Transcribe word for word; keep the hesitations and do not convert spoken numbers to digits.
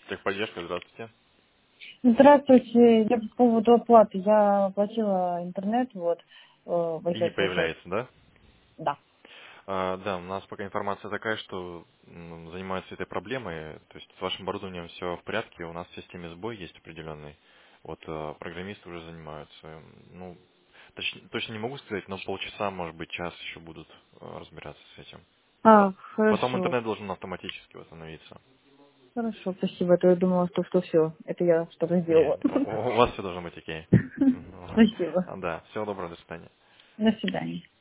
Техподдержка, здравствуйте. Здравствуйте, я по поводу оплаты. Я оплатила интернет, вот, э, И не Wi-Fi получается. появляется, да? Да. А, да, у нас пока информация такая, что м, занимаются этой проблемой. То есть с вашим оборудованием все в порядке, у нас в системе сбой есть определенный. Вот э, программисты уже занимаются. Ну, точ- точно не могу сказать, но полчаса, может быть, час еще будут э, разбираться с этим. А, Потом хорошо. интернет должен автоматически восстановиться. Хорошо, спасибо. А то я думала, что, что все. Это я что-то Не, сделала. у у вас все должно быть окей. Мгм, вот. Спасибо. А, Да, всего доброго, до свидания. До свидания.